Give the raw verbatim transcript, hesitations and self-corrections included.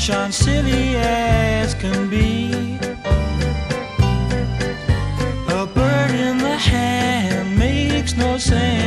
sunshine, silly as can be. A bird in the hand makes no sense.